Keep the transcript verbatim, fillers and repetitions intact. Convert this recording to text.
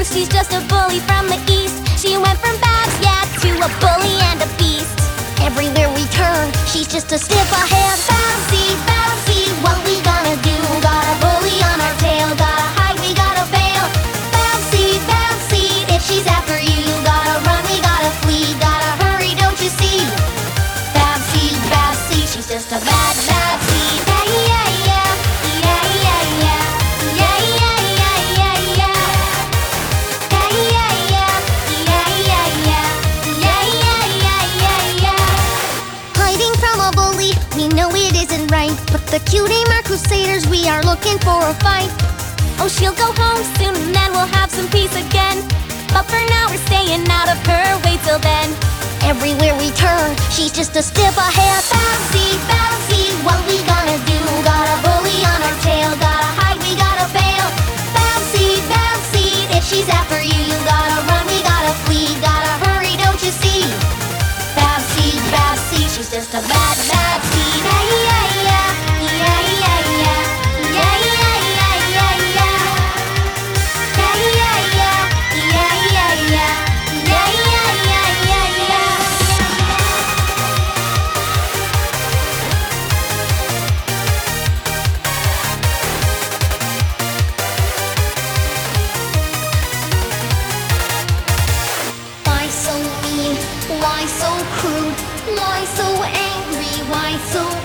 she's just a bully from the east. She went from Babs, yeah, to a bully and a beast. Everywhere we turn, she's just a step ahead. Bouncy, bouncy, what we gonna do? Got a bully on our tail, gotta hide, we gotta bail. Bouncy, bouncy, if she's after you, you gotta run, we gotta flee. Gotta hurry, don't you see? Bouncy, bouncy, she's just a bad, bad seed. Yeah, yeah, yeah, yeah, yeah, yeah. Yeah, yeah, yeah, yeah, yeah. Yeah, yeah, yeah, yeah, yeah, yeah. Yeah, yeah, yeah, yeah, yeah. Hiding from a bully, we know it isn't right, but the cutie mark crusaders, we are looking for a fight. Oh, she'll go home soon and then we'll have some peace again. But for now we're staying out of her way till then. Everywhere we turn, she's just a step ahead. Bouncy, bouncy, what we gonna do? Got a bully on our tail, gotta hide, we gotta bail. Bouncy, bouncy, if she's after you, you gotta run, we gotta flee. Gotta hurry, don't you see? Bouncy, bouncy, she's just a bad, bad seed. Yeah, yeah, yeah, yeah, yeah, yeah. Yeah, yeah, yeah, yeah, yeah. Yeah, yeah, yeah, yeah, yeah, yeah. Yeah, yeah, yeah, yeah, yeah. Why so mean? Why so crude? Why so angry? Why so